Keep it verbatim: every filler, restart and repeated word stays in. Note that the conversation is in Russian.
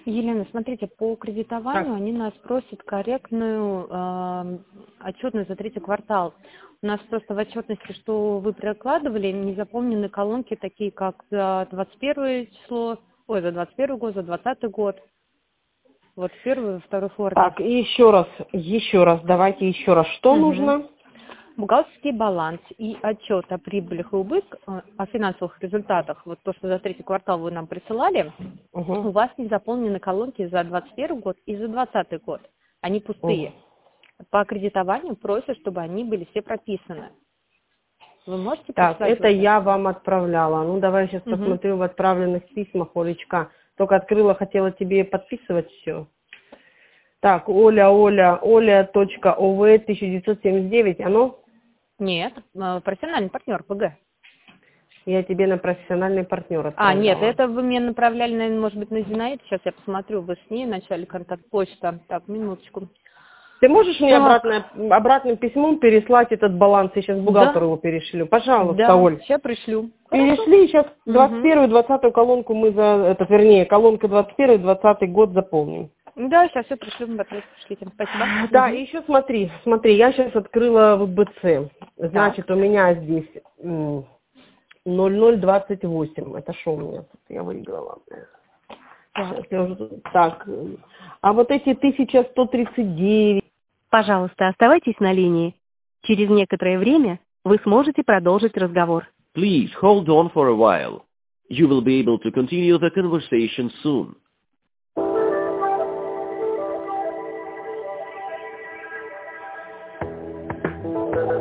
Елена, смотрите, по кредитованию Так. они нас просят корректную э, отчетность за третий квартал. У нас просто в отчетности, что вы прикладывали, не заполнены колонки такие, как за двадцать первое число, ой, за двадцать первый год, за двадцатый год. Вот в первой, во второй форме. Так, и еще раз, еще раз, давайте еще раз, что Угу. нужно? Бухгалтерский баланс и отчет о прибылях и убытках, э, о финансовых результатах, вот то, что за третий квартал вы нам присылали, Угу. у вас не заполнены колонки за двадцать первый год и за двадцатый год. Они Угу. пустые. По кредитованию просят, чтобы они были все прописаны. Вы можете Так, прислать это вот это? я вам отправляла. Ну, давай сейчас Угу. посмотрю в отправленных письмах, Олечка. Только открыла, хотела тебе подписывать все. Так, Оля, Оля, Оля.ов тысяча девятьсот семьдесят девять, оно? Нет, э, профессиональный партнер ПГ. Я тебе на профессиональный партнер А, нет, отправляла. это вы мне направляли, наверное, может быть, на Зинаид. Сейчас я посмотрю, вы с ней начали контакт почта. Так, минуточку. Ты можешь мне Так, обратно, обратным письмом переслать этот баланс? Я сейчас бухгалтеру да, его перешлю. Пожалуйста, да, Оль. сейчас пришлю. Хорошо. Перешли сейчас двадцать Угу. первую, двадцатую колонку мы за, этот, вернее, колонка двадцать первый, двадцатый год заполним. Да, сейчас все пришлю, в ответ пришлите. Спасибо. Да, и Угу. еще смотри, смотри, я сейчас открыла в БЦ. Так, Значит, у меня здесь м, ноль ноль двадцать восемь. Это что у меня тут? Я выиграла. так. Сейчас я уже тут- так. м. А вот эти тысяча сто тридцать девять. Пожалуйста, оставайтесь на линии. Через некоторое время вы сможете продолжить разговор. Please hold on for a while. You will be able to continue the conversation soon.